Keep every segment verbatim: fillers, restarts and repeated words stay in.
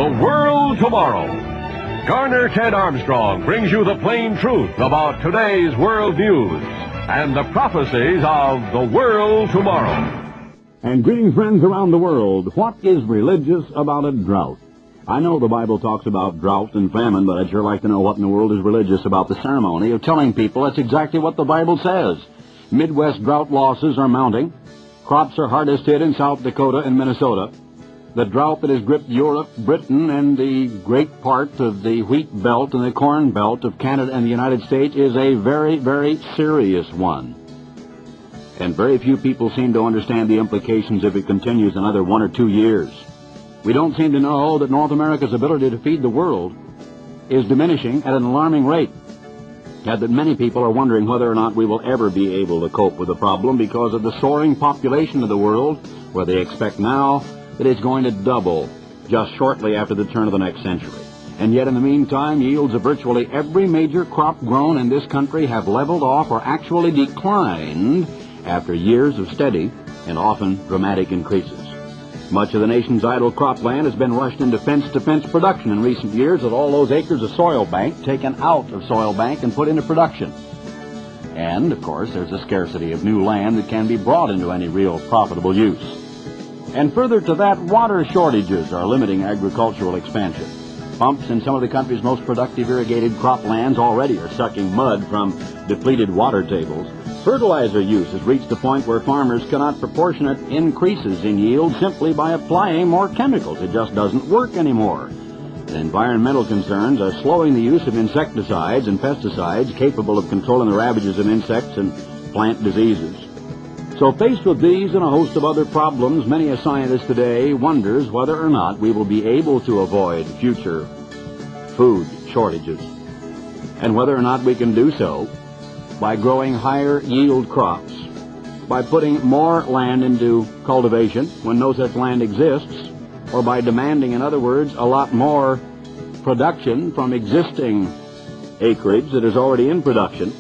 The World Tomorrow. Garner Ted Armstrong brings you the plain truth about today's world news and the prophecies of the world tomorrow. And greetings, friends around the world. What is religious about a drought? I know the Bible talks about drought and famine, but I'd sure like to know what in the world is religious about the ceremony of telling people that's exactly what the Bible says. Midwest drought losses are mounting. Crops are hardest hit in South Dakota and Minnesota. The drought that has gripped Europe, Britain, and the great part of the wheat belt and the corn belt of Canada and the United States is a very, very serious one. And very few people seem to understand the implications if it continues another one or two years. We don't seem to know that North America's ability to feed the world is diminishing at an alarming rate, and that many people are wondering whether or not we will ever be able to cope with the problem because of the soaring population of the world, where they expect now that it's going to double just shortly after the turn of the next century. And yet in the meantime, yields of virtually every major crop grown in this country have leveled off or actually declined after years of steady and often dramatic increases. Much of the nation's idle cropland has been rushed into fence-to-fence production in recent years, with all those acres of soil bank taken out of soil bank and put into production. And, of course, there's a scarcity of new land that can be brought into any real profitable use. And further to that, water shortages are limiting agricultural expansion. Pumps in some of the country's most productive irrigated croplands already are sucking mud from depleted water tables. Fertilizer use has reached a point where farmers cannot proportionate increases in yield simply by applying more chemicals. It just doesn't work anymore. And environmental concerns are slowing the use of insecticides and pesticides capable of controlling the ravages of insects and plant diseases. So faced with these and a host of other problems, many a scientist today wonders whether or not we will be able to avoid future food shortages, and whether or not we can do so by growing higher yield crops, by putting more land into cultivation when no such land exists, or by demanding, in other words, a lot more production from existing acreage that is already in production.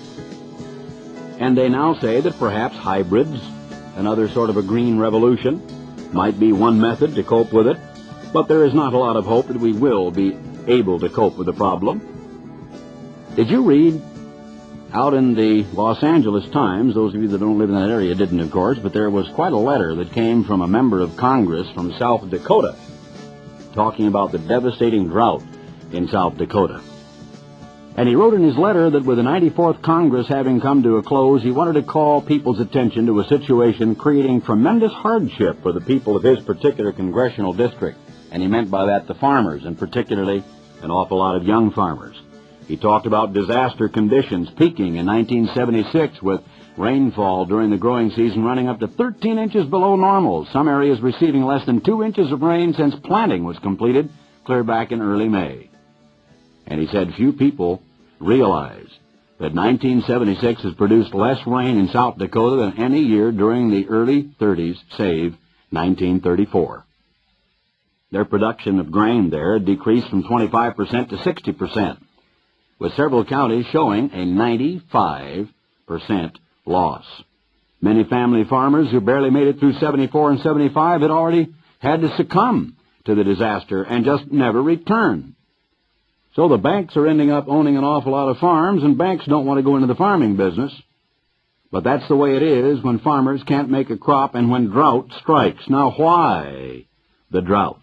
And they now say that perhaps hybrids, another sort of a green revolution, might be one method to cope with it, but there is not a lot of hope that we will be able to cope with the problem. Did you read out in the Los Angeles Times? Those of you that don't live in that area didn't, of course, but there was quite a letter that came from a member of Congress from South Dakota talking about the devastating drought in South Dakota. And he wrote in his letter that with the ninety-fourth Congress having come to a close, he wanted to call people's attention to a situation creating tremendous hardship for the people of his particular congressional district. And he meant by that the farmers, and particularly an awful lot of young farmers. He talked about disaster conditions peaking in nineteen seventy-six with rainfall during the growing season running up to thirteen inches below normal, some areas receiving less than two inches of rain since planting was completed clear back in early May. And he said few people realize that nineteen seventy-six has produced less rain in South Dakota than any year during the early thirties, save nineteen thirty-four. Their production of grain there decreased from twenty-five percent to sixty percent. With several counties showing a ninety-five percent loss. Many family farmers who barely made it through seventy-four and seventy-five had already had to succumb to the disaster and just never return. So the banks are ending up owning an awful lot of farms, and banks don't want to go into the farming business. But that's the way it is when farmers can't make a crop and when drought strikes. Now, why the drought?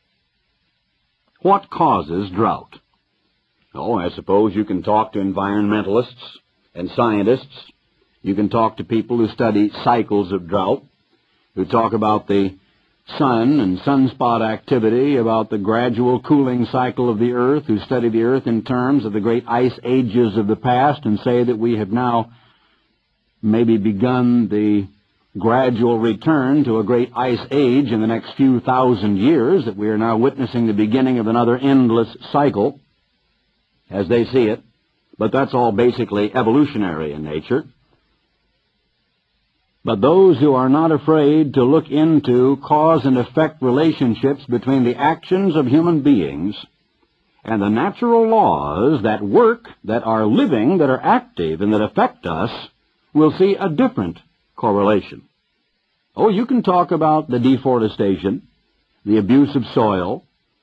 What causes drought? Oh, I suppose you can talk to environmentalists and scientists. You can talk to people who study cycles of drought, who talk about the sun and sunspot activity, about the gradual cooling cycle of the earth, who study the earth in terms of the great ice ages of the past and say that we have now maybe begun the gradual return to a great ice age in the next few thousand years, that we are now witnessing the beginning of another endless cycle, as they see it, but that's all basically evolutionary in nature. But those who are not afraid to look into cause and effect relationships between the actions of human beings and the natural laws that work, that are living, that are active, and that affect us, will see a different correlation. Oh, you can talk about the deforestation, the abuse of soil,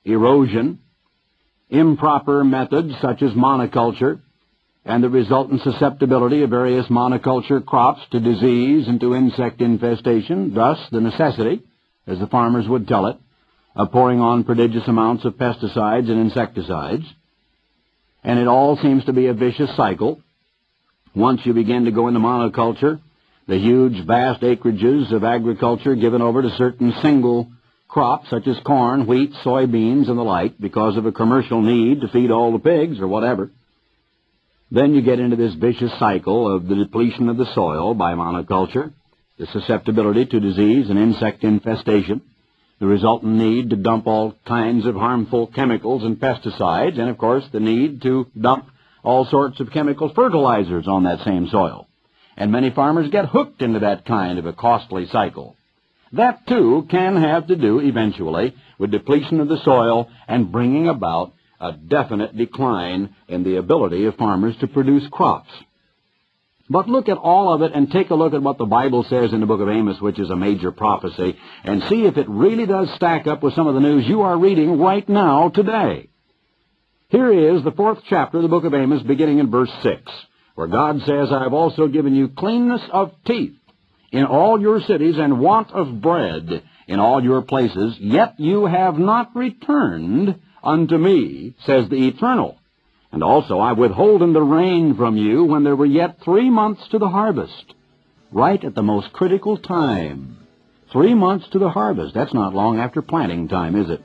erosion, improper methods such as monoculture, and the resultant susceptibility of various monoculture crops to disease and to insect infestation, thus the necessity, as the farmers would tell it, of pouring on prodigious amounts of pesticides and insecticides. And it all seems to be a vicious cycle. Once you begin to go into monoculture, the huge, vast acreages of agriculture given over to certain single crops such as corn, wheat, soybeans, and the like, because of a commercial need to feed all the pigs or whatever. Then you get into this vicious cycle of the depletion of the soil by monoculture, the susceptibility to disease and insect infestation, the resultant need to dump all kinds of harmful chemicals and pesticides, and, of course, the need to dump all sorts of chemical fertilizers on that same soil. And many farmers get hooked into that kind of a costly cycle. That, too, can have to do, eventually, with depletion of the soil and bringing about a definite decline in the ability of farmers to produce crops. But look at all of it and take a look at what the Bible says in the book of Amos, which is a major prophecy, and see if it really does stack up with some of the news you are reading right now today. Here is the fourth chapter of the book of Amos, beginning in verse six, where God says, I have also given you cleanness of teeth in all your cities and want of bread in all your places, yet you have not returned unto me, says the Eternal. And also I withholden the rain from you when there were yet three months to the harvest, right at the most critical time. Three months to the harvest. That's not long after planting time, is it?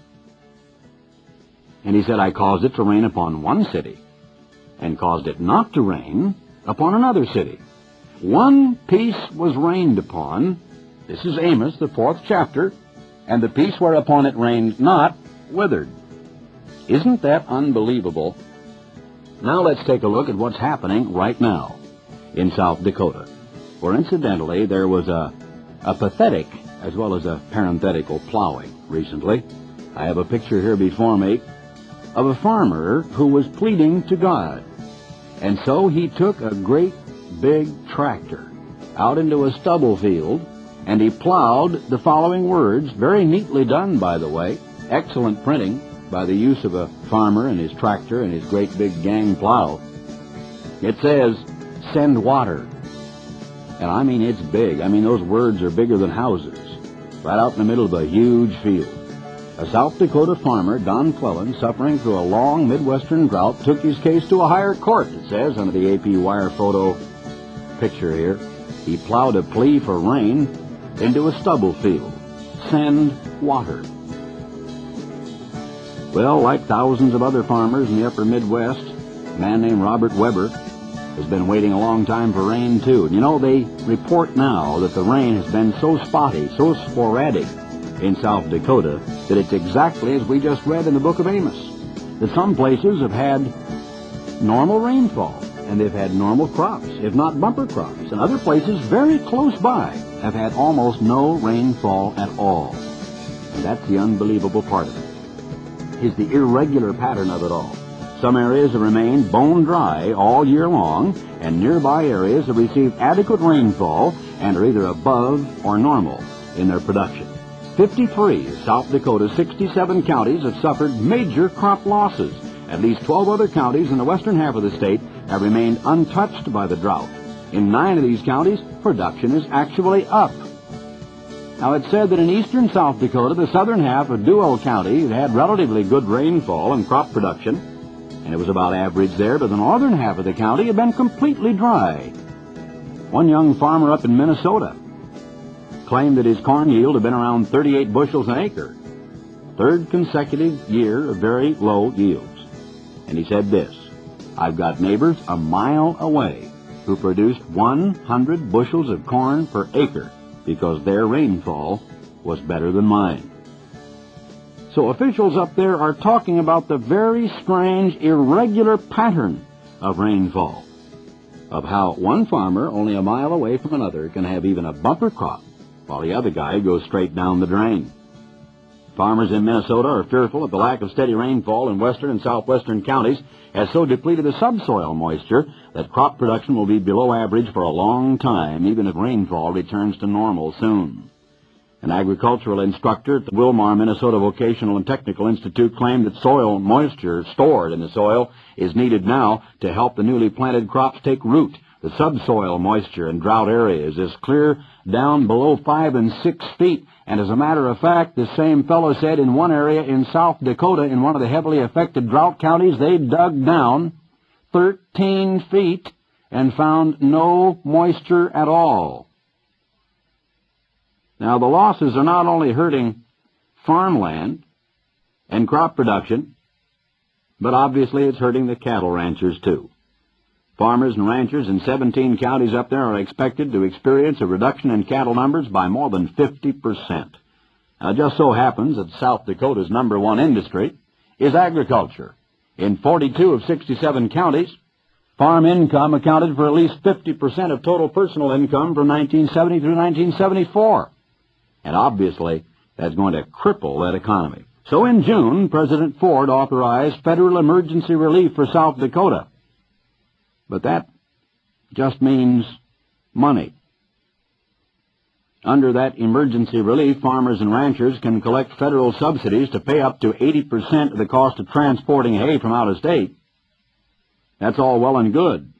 And he said, I caused it to rain upon one city, and caused it not to rain upon another city. One piece was rained upon. This is Amos, the fourth chapter, and the piece whereupon it rained not withered. Isn't that unbelievable? Now let's take a look at what's happening right now in South Dakota, where incidentally there was a, a pathetic as well as a parenthetical plowing recently. I have a picture here before me of a farmer who was pleading to God. And so he took a great big tractor out into a stubble field, and he plowed the following words, very neatly done, by the way, excellent printing by the use of a farmer and his tractor and his great big gang plow. It says, send water. And I mean, it's big. I mean, those words are bigger than houses, right out in the middle of a huge field. A South Dakota farmer, Don Clellan, suffering through a long Midwestern drought, took his case to a higher court, it says, under the A P wire photo picture here. He plowed a plea for rain into a stubble field. Send water. Well, like thousands of other farmers in the upper Midwest, a man named Robert Weber has been waiting a long time for rain, too. And you know, they report now that the rain has been so spotty, so sporadic in South Dakota, that it's exactly as we just read in the book of Amos, that some places have had normal rainfall, and they've had normal crops, if not bumper crops, and other places very close by have had almost no rainfall at all. And that's the unbelievable part of it, is the irregular pattern of it all. Some areas have remained bone dry all year long, and nearby areas have received adequate rainfall and are either above or normal in their production. fifty-three of South Dakota's sixty-seven counties have suffered major crop losses. At least twelve other counties in the western half of the state have remained untouched by the drought. In nine of these counties, production is actually up. Now, it's said that in eastern South Dakota, the southern half of Duell County had relatively good rainfall and crop production, and it was about average there, but the northern half of the county had been completely dry. One young farmer up in Minnesota claimed that his corn yield had been around thirty-eight bushels an acre, third consecutive year of very low yields. And he said this, I've got neighbors a mile away who produced one hundred bushels of corn per acre because their rainfall was better than mine. So officials up there are talking about the very strange, irregular pattern of rainfall, of how one farmer only a mile away from another can have even a bumper crop, while the other guy goes straight down the drain. Farmers in Minnesota are fearful of the lack of steady rainfall in western and southwestern counties has so depleted the subsoil moisture that crop production will be below average for a long time, even if rainfall returns to normal soon. An agricultural instructor at the Wilmar, Minnesota Vocational and Technical Institute claimed that soil moisture stored in the soil is needed now to help the newly planted crops take root. The subsoil moisture in drought areas is clear down below five and six feet. And as a matter of fact, the same fellow said in one area in South Dakota, in one of the heavily affected drought counties, they dug down thirteen feet and found no moisture at all. Now, the losses are not only hurting farmland and crop production, but obviously it's hurting the cattle ranchers too. Farmers and ranchers in seventeen counties up there are expected to experience a reduction in cattle numbers by more than fifty percent. Now, it just so happens that South Dakota's number one industry is agriculture. In forty-two of sixty-seven counties, farm income accounted for at least fifty percent of total personal income from nineteen seventy through nineteen seventy-four. And obviously, that's going to cripple that economy. So in June, President Ford authorized federal emergency relief for South Dakota. But that just means money. Under that emergency relief, farmers and ranchers can collect federal subsidies to pay up to eighty percent of the cost of transporting hay from out of state. That's all well and good.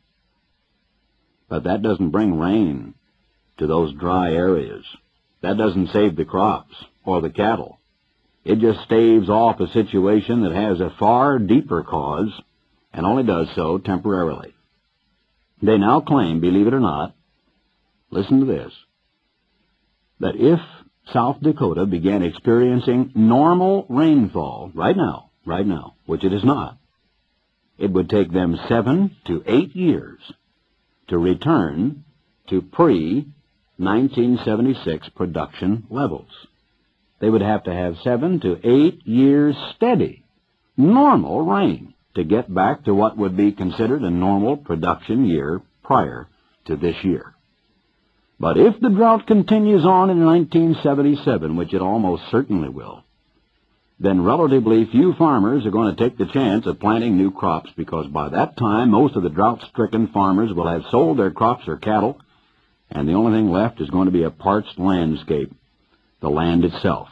But that doesn't bring rain to those dry areas. That doesn't save the crops or the cattle. It just staves off a situation that has a far deeper cause and only does so temporarily. They now claim, believe it or not, listen to this, that if South Dakota began experiencing normal rainfall right now, right now, which it is not, it would take them seven to eight years to return to pre nineteen seventy-six production levels. They would have to have seven to eight years steady, normal rain to get back to what would be considered a normal production year prior to this year. But if the drought continues on in nineteen seventy-seven, which it almost certainly will, then relatively few farmers are going to take the chance of planting new crops, because by that time most of the drought-stricken farmers will have sold their crops or cattle, and the only thing left is going to be a parched landscape, the land itself.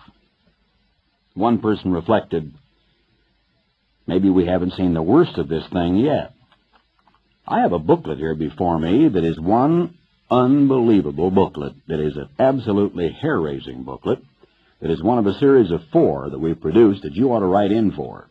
One person reflected, maybe we haven't seen the worst of this thing yet. I have a booklet here before me that is one unbelievable booklet, that is an absolutely hair-raising booklet, that is one of a series of four that we produced that you ought to write in for.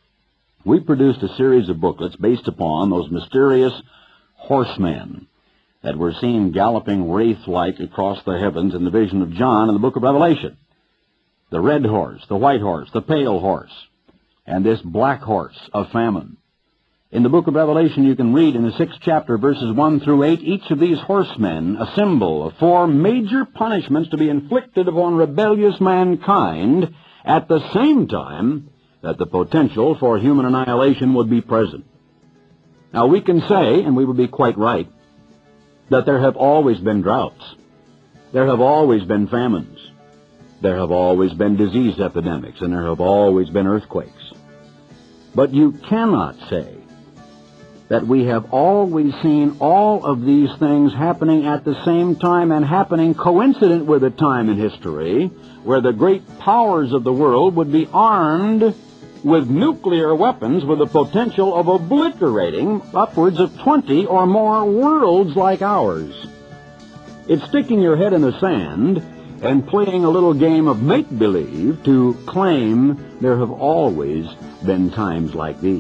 We produced a series of booklets based upon those mysterious horsemen that were seen galloping wraith-like across the heavens in the vision of John in the book of Revelation. The red horse, the white horse, the pale horse, and this black horse of famine. In the book of Revelation, you can read in the sixth chapter, verses one through eight, each of these horsemen a symbol of four major punishments to be inflicted upon rebellious mankind at the same time that the potential for human annihilation would be present. Now, we can say, and we would be quite right, that there have always been droughts. There have always been famines. There have always been disease epidemics, and there have always been earthquakes. But you cannot say that we have always seen all of these things happening at the same time and happening coincident with a time in history where the great powers of the world would be armed with nuclear weapons with the potential of obliterating upwards of twenty or more worlds like ours. It's sticking your head in the sand and playing a little game of make-believe to claim there have always been times like these.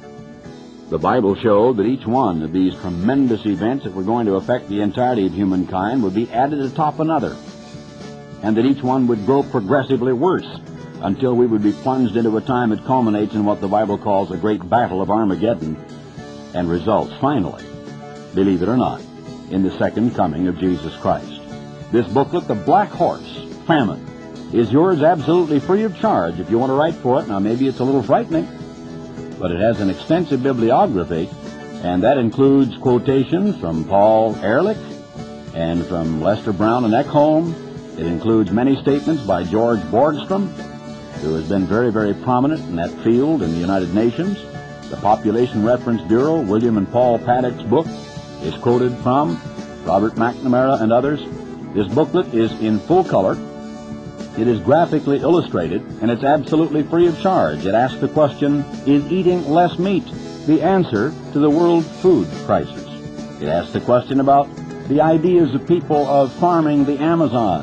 The Bible showed that each one of these tremendous events that were going to affect the entirety of humankind would be added atop another, and that each one would grow progressively worse until we would be plunged into a time that culminates in what the Bible calls a great battle of Armageddon, and results finally, believe it or not, in the second coming of Jesus Christ. This booklet, The Black Horse, Famine, is yours absolutely free of charge if you want to write for it. Now, maybe it's a little frightening, but it has an extensive bibliography, and that includes quotations from Paul Ehrlich and from Lester Brown and Ekholm. It includes many statements by George Borgstrom, who has been very, very prominent in that field in the United Nations. The Population Reference Bureau, William and Paul Paddock's book, is quoted from, Robert McNamara and others. This booklet is in full color, It is graphically illustrated, and it's absolutely free of charge. It asks the question, is eating less meat the answer to the world food crisis? It asks the question about the ideas of people of farming the Amazon,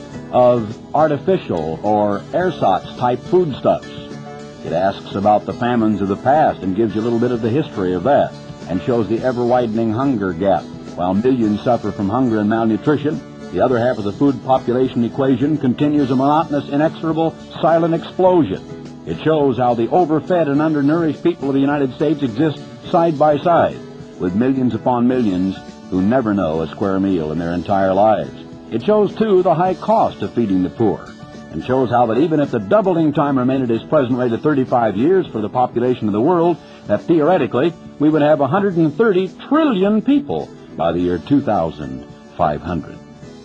of artificial or ersatz-type foodstuffs. It asks about the famines of the past and gives you a little bit of the history of that, and shows the ever-widening hunger gap. While millions suffer from hunger and malnutrition, the other half of the food population equation continues a monotonous, inexorable, silent explosion. It shows how the overfed and undernourished people of the United States exist side by side, with millions upon millions who never know a square meal in their entire lives. It shows, too, the high cost of feeding the poor, and shows how that even if the doubling time remained at its present rate of thirty-five years for the population of the world, that theoretically we would have one hundred thirty trillion people by the year two thousand five hundred.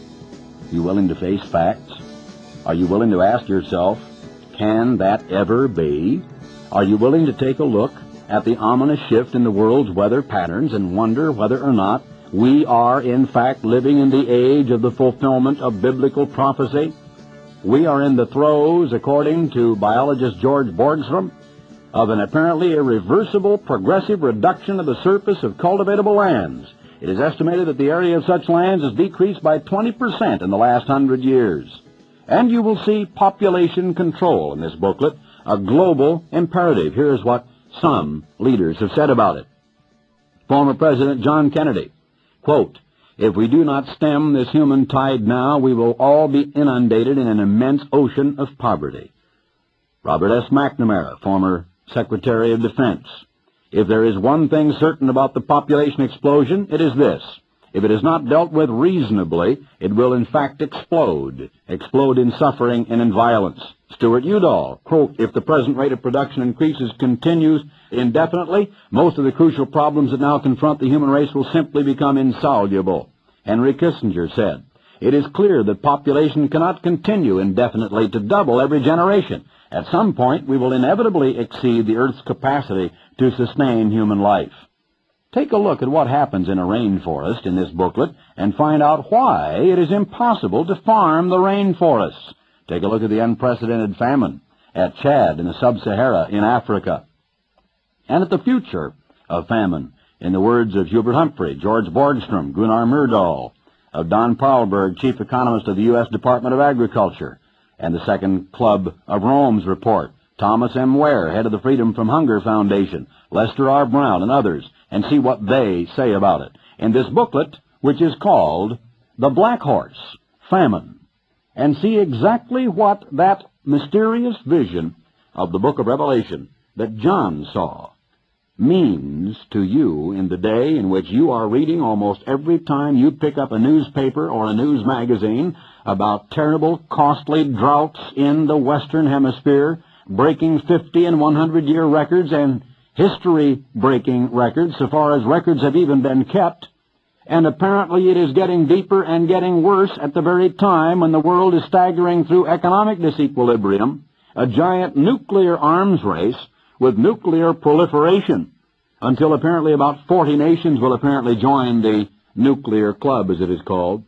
You willing to face facts? Are you willing to ask yourself, can that ever be? Are you willing to take a look at the ominous shift in the world's weather patterns and wonder whether or not we are in fact living in the age of the fulfillment of biblical prophecy? We are in the throes, according to biologist George Borgstrom, of an apparently irreversible progressive reduction of the surface of cultivatable lands. It is estimated that the area of such lands has decreased by twenty percent in the last hundred years. And you will see population control in this booklet, a global imperative. Here is what some leaders have said about it. Former President John Kennedy, quote, if we do not stem this human tide now, we will all be inundated in an immense ocean of poverty. Robert S. McNamara, former Secretary of Defense, if there is one thing certain about the population explosion, it is this. If it is not dealt with reasonably, it will in fact explode, explode in suffering and in violence. Stuart Udall, quote, if the present rate of production increases continues indefinitely, most of the crucial problems that now confront the human race will simply become insoluble. Henry Kissinger said, it is clear that population cannot continue indefinitely to double every generation. At some point, we will inevitably exceed the Earth's capacity to sustain human life. Take a look at what happens in a rainforest in this booklet and find out why it is impossible to farm the rainforests. Take a look at the unprecedented famine at Chad in the Sub-Sahara in Africa, and at the future of famine, in the words of Hubert Humphrey, George Borgstrom, Gunnar Myrdal, of Don Paarlberg, chief economist of the U S Department of Agriculture, and the Second Club of Rome's report, Thomas M. Ware, head of the Freedom from Hunger Foundation, Lester R. Brown, and others, and see what they say about it in this booklet, which is called The Black Horse, Famine, and see exactly what that mysterious vision of the book of Revelation that John saw means to you in the day in which you are reading almost every time you pick up a newspaper or a news magazine about terrible, costly droughts in the Western Hemisphere, breaking fifty and one hundred year records and history-breaking records, so far as records have even been kept. And apparently it is getting deeper and getting worse at the very time when the world is staggering through economic disequilibrium, a giant nuclear arms race with nuclear proliferation, until apparently about forty nations will apparently join the nuclear club, as it is called.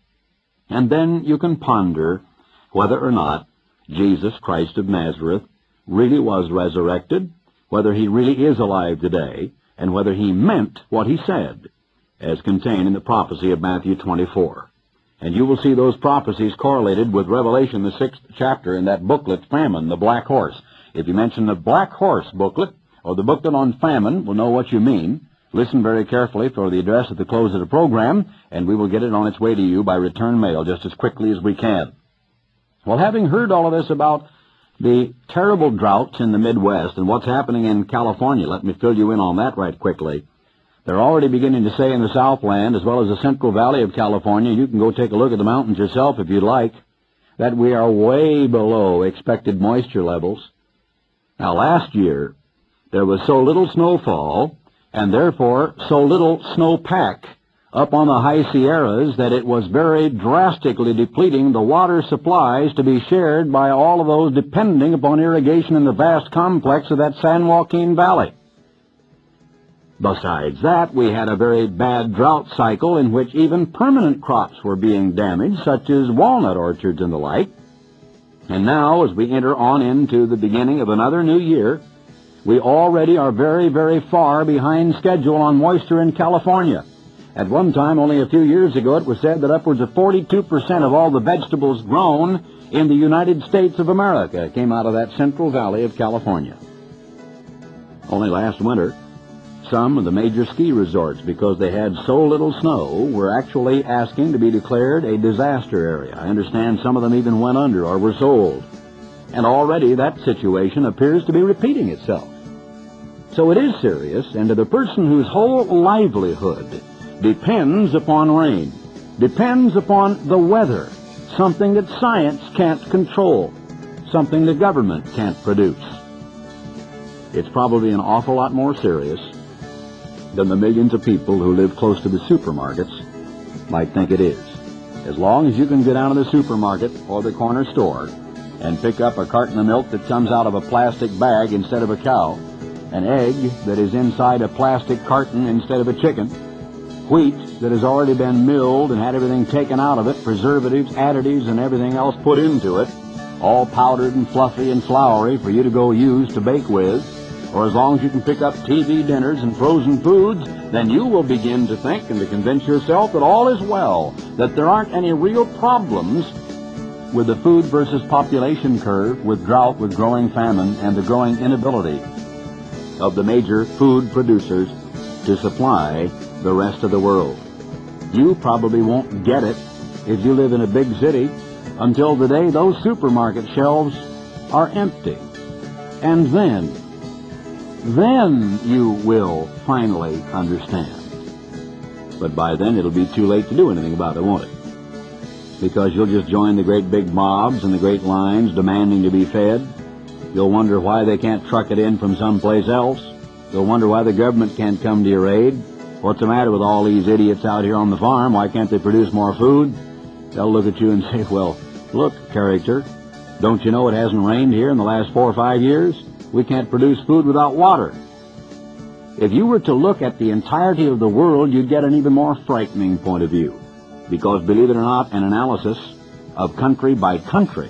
And then you can ponder whether or not Jesus Christ of Nazareth really was resurrected, whether he really is alive today, and whether he meant what he said, as contained in the prophecy of Matthew twenty-four. And you will see those prophecies correlated with Revelation, the sixth chapter, in that booklet, Famine, the Black Horse. If you mention the Black Horse booklet, or the booklet on famine, we'll know what you mean. Listen very carefully for the address at the close of the program, and we will get it on its way to you by return mail just as quickly as we can. Well, having heard all of this about the terrible droughts in the Midwest and what's happening in California, let me fill you in on that right quickly. They're already beginning to say in the Southland, as well as the Central Valley of California, you can go take a look at the mountains yourself if you'd like, that we are way below expected moisture levels. Now, last year, there was so little snowfall, and therefore so little snowpack up on the high Sierras that it was very drastically depleting the water supplies to be shared by all of those depending upon irrigation in the vast complex of that San Joaquin Valley. Besides that, we had a very bad drought cycle in which even permanent crops were being damaged, such as walnut orchards and the like. And now, as we enter on into the beginning of another new year, we already are very, very far behind schedule on moisture in California. At one time, only a few years ago, it was said that upwards of forty-two percent of all the vegetables grown in the United States of America came out of that Central Valley of California. Only last winter, some of the major ski resorts, because they had so little snow, were actually asking to be declared a disaster area. I understand some of them even went under or were sold. And already that situation appears to be repeating itself. So it is serious, and to the person whose whole livelihood depends upon rain, depends upon the weather, something that science can't control, something the government can't produce, it's probably an awful lot more serious than the millions of people who live close to the supermarkets might think it is. As long as you can get down to the supermarket or the corner store and pick up a carton of milk that comes out of a plastic bag instead of a cow, an egg that is inside a plastic carton instead of a chicken, wheat that has already been milled and had everything taken out of it, preservatives, additives, and everything else put into it, all powdered and fluffy and floury for you to go use to bake with, or as long as you can pick up T V dinners and frozen foods, then you will begin to think and to convince yourself that all is well, that there aren't any real problems with the food versus population curve, with drought, with growing famine, and the growing inability of the major food producers to supply the rest of the world. You probably won't get it if you live in a big city until the day those supermarket shelves are empty. And then, then you will finally understand. But by then it'll be too late to do anything about it, won't it? Because you'll just join the great big mobs and the great lines demanding to be fed. You'll wonder why they can't truck it in from someplace else. You'll wonder why the government can't come to your aid. What's the matter with all these idiots out here on the farm? Why can't they produce more food? They'll look at you and say, well, look, character, don't you know it hasn't rained here in the last four or five years? We can't produce food without water. If you were to look at the entirety of the world, you'd get an even more frightening point of view. Because, believe it or not, an analysis of country by country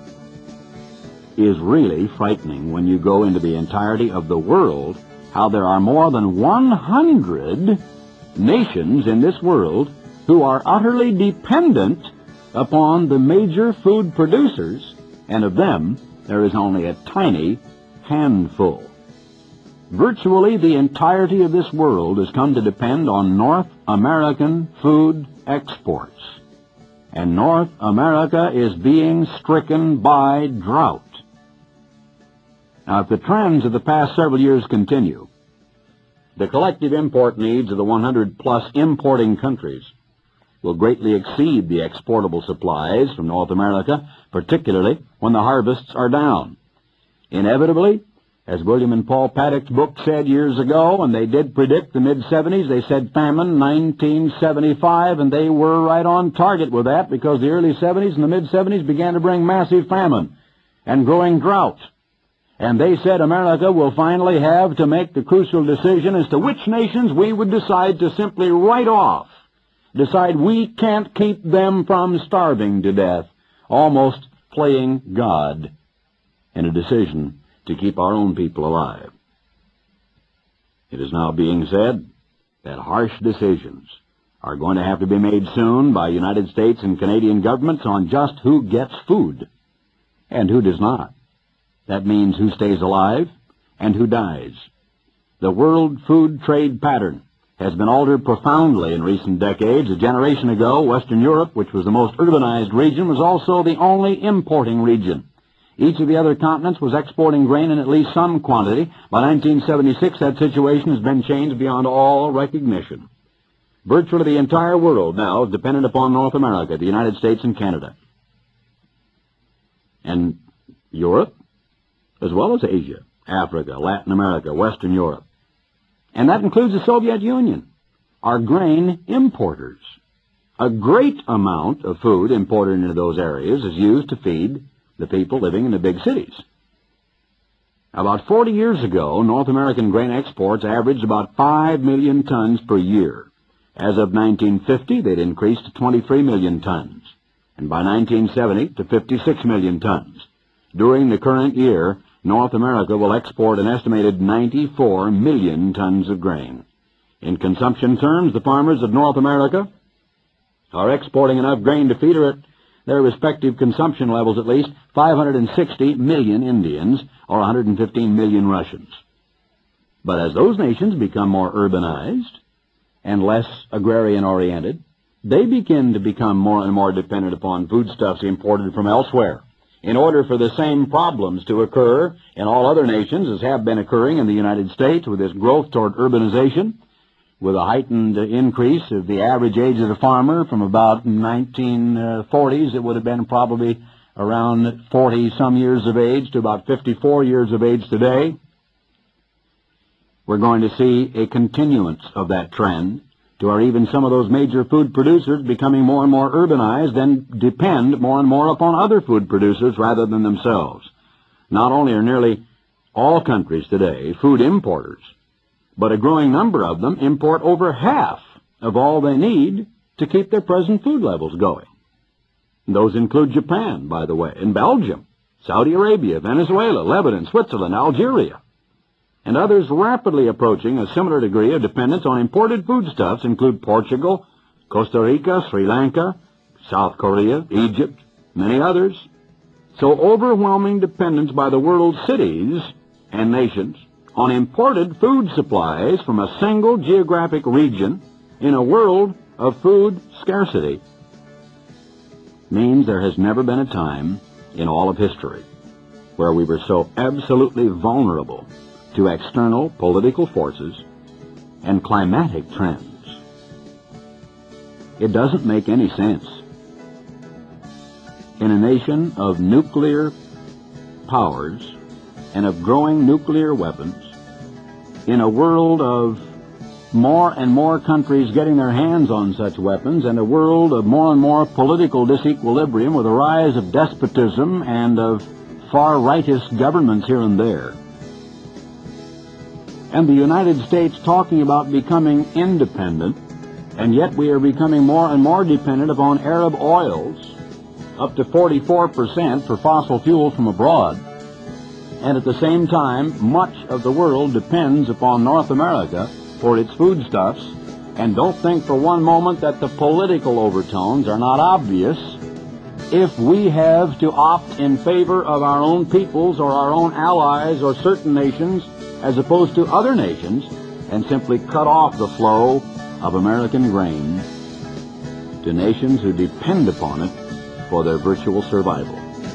is really frightening when you go into the entirety of the world, how there are more than one hundred nations in this world who are utterly dependent upon the major food producers, and of them there is only a tiny handful. Virtually the entirety of this world has come to depend on North American food exports. And North America is being stricken by drought. Now, if the trends of the past several years continue, the collective import needs of the one hundred plus importing countries will greatly exceed the exportable supplies from North America, particularly when the harvests are down. Inevitably, as William and Paul Paddock's book said years ago, and they did predict the mid seventies, they said famine nineteen seventy-five, and they were right on target with that because the early seventies and the mid seventies began to bring massive famine and growing drought. And they said America will finally have to make the crucial decision as to which nations we would decide to simply write off, decide we can't keep them from starving to death, almost playing God in a decision to keep our own people alive. It is now being said that harsh decisions are going to have to be made soon by United States and Canadian governments on just who gets food and who does not. That means who stays alive and who dies. The world food trade pattern has been altered profoundly in recent decades. A generation ago, Western Europe, which was the most urbanized region, was also the only importing region. Each of the other continents was exporting grain in at least some quantity. By nineteen seventy-six, that situation has been changed beyond all recognition. Virtually the entire world now is dependent upon North America, the United States and Canada. And Europe, as well as Asia, Africa, Latin America, Western Europe. And that includes the Soviet Union, are grain importers. A great amount of food imported into those areas is used to feed the people living in the big cities. About forty years ago, North American grain exports averaged about five million tons per year. As of nineteen fifty, they'd increased to twenty-three million tons. and by nineteen seventy to fifty-six million tons. During the current year, North America will export an estimated ninety-four million tons of grain. In consumption terms, the farmers of North America are exporting enough grain to feed at their respective consumption levels at least five hundred sixty million Indians or one hundred fifteen million Russians. But as those nations become more urbanized and less agrarian-oriented, they begin to become more and more dependent upon foodstuffs imported from elsewhere. In order for the same problems to occur in all other nations as have been occurring in the United States with this growth toward urbanization, with a heightened increase of the average age of the farmer from about nineteen forties, it would have been probably around forty-some years of age to about fifty-four years of age today. We're going to see a continuance of that trend to where even some of those major food producers becoming more and more urbanized and depend more and more upon other food producers rather than themselves. Not only are nearly all countries today food importers, but a growing number of them import over half of all they need to keep their present food levels going. Those include Japan, by the way, and Belgium, Saudi Arabia, Venezuela, Lebanon, Switzerland, Algeria, and others rapidly approaching a similar degree of dependence on imported foodstuffs include Portugal, Costa Rica, Sri Lanka, South Korea, Egypt, many others. So overwhelming dependence by the world's cities and nations on imported food supplies from a single geographic region in a world of food scarcity means there has never been a time in all of history where we were so absolutely vulnerable to external political forces and climatic trends. It doesn't make any sense. In a nation of nuclear powers and of growing nuclear weapons, in a world of more and more countries getting their hands on such weapons, and a world of more and more political disequilibrium with a rise of despotism and of far-rightist governments here and there, and the United States talking about becoming independent, and yet we are becoming more and more dependent upon Arab oils, up to forty-four percent for fossil fuel from abroad. And at the same time, much of the world depends upon North America for its foodstuffs, and don't think for one moment that the political overtones are not obvious. If we have to opt in favor of our own peoples or our own allies or certain nations as opposed to other nations, and simply cut off the flow of American grain to nations who depend upon it for their virtual survival.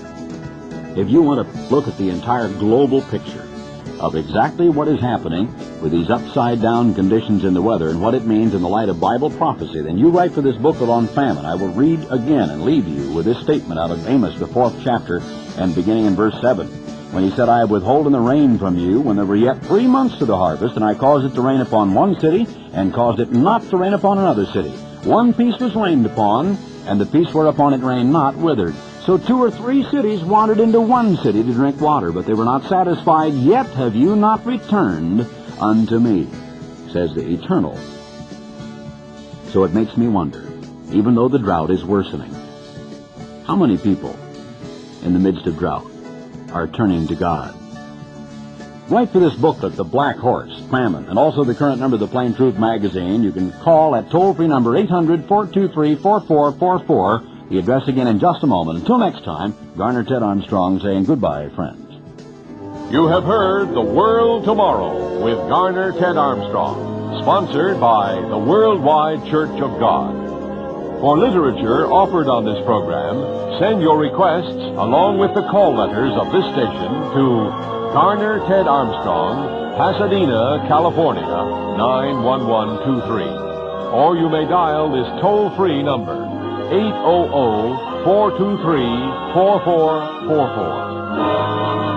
If you want to look at the entire global picture of exactly what is happening with these upside-down conditions in the weather and what it means in the light of Bible prophecy, then you write for this booklet on famine. I will read again and leave you with this statement out of Amos, the fourth chapter, and beginning in verse seven. When he said, I have withholden the rain from you when there were yet three months to the harvest, and I caused it to rain upon one city, and caused it not to rain upon another city. One piece was rained upon, and the piece whereupon it rained not withered. So two or three cities wandered into one city to drink water, but they were not satisfied. Yet have you not returned unto me, says the Eternal. So it makes me wonder, even though the drought is worsening, how many people in the midst of drought are turning to God? Write for this booklet, The Black Horse, Famine, and also the current number of the Plain Truth magazine. You can call at toll-free number eight hundred, four two three, four four four four. The address again in just a moment. Until next time, Garner Ted Armstrong saying goodbye, friends. You have heard The World Tomorrow with Garner Ted Armstrong, sponsored by the Worldwide Church of God. For literature offered on this program, send your requests along with the call letters of this station to Garner Ted Armstrong, Pasadena, California, nine one one two three. Or you may dial this toll-free number, eight hundred, four two three, four four four four.